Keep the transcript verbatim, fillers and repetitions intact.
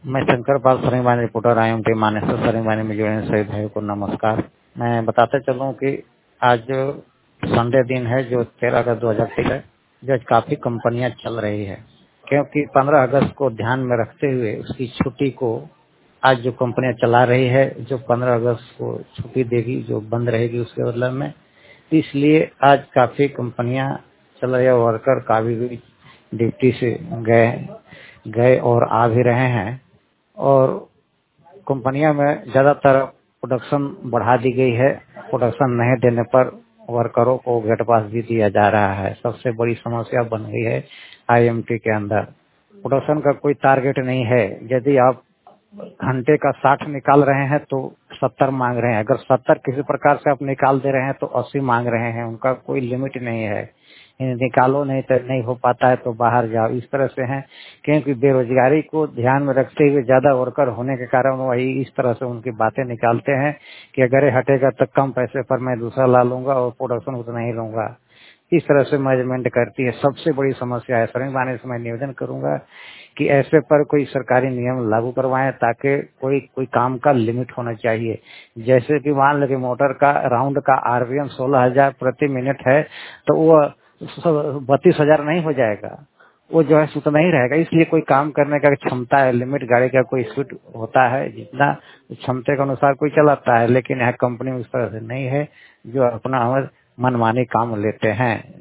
मैं Shankar Pal Saringbani reporter I M T Manesar Saringbani में जुड़े सभी भाइयों को नमस्कार। मैं बताते चलूं कि आज संडे दिन है जो तेरह अगस्त दो हजार तेईस है, जो आज काफी कंपनियां चल रही है, क्योंकि पंद्रह अगस्त को ध्यान में रखते हुए उसकी छुट्टी को आज जो कंपनियां चला रही है, जो पंद्रह अगस्त को छुट्टी देगी, जो बंद रहेगी उसके बदले में, इसलिए आज काफी कंपनियां चल रही है। वर्कर काफी भी ड्यूटी से गए गए और आ भी रहे हैं और कंपनियों में ज्यादातर प्रोडक्शन बढ़ा दी गई है। प्रोडक्शन नहीं देने पर वर्करों को गेट पास भी दिया जा रहा है। सबसे बड़ी समस्या बन गई है आईएमटी के अंदर। प्रोडक्शन का कोई टारगेट नहीं है। यदि आप घंटे का साठ निकाल रहे हैं तो सत्तर मांग रहे हैं। अगर सत्तर किसी प्रकार से आप निकाल दे रहे हैं तो अस्सी मांग रहे हैं। उनका कोई लिमिट नहीं है। निकालो नहीं तो नहीं हो पाता है तो बाहर जाओ, इस तरह से है। क्योंकि बेरोजगारी को ध्यान में रखते हुए ज्यादा वर्कर होने के कारण वही इस तरह से उनकी बातें निकालते हैं कि अगर ये हटेगा तो कम पैसे पर मैं दूसरा ला लूंगा और प्रोडक्शन उतना ही लूंगा। इस तरह से मैनेजमेंट करती है। सबसे बड़ी समस्या है। सरिंगबानी से मैं निवेदन करूंगा कि ऐसे पर कोई सरकारी नियम लागू करवाएं ताकि कोई कोई काम का लिमिट होना चाहिए। जैसे कि मान लो कि मोटर का राउंड का आरपीएम सोलह हजार प्रति मिनट है तो वो बत्तीस हजार नहीं हो जाएगा, वो जो है उतना ही रहेगा। इसलिए कोई काम करने का क्षमता है, लिमिट गाड़ी का कोई स्पीड होता है जितना क्षमता के अनुसार कोई चलाता है, लेकिन यह कंपनी उस तरह से नहीं है जो अपना मनमानी काम लेते हैं।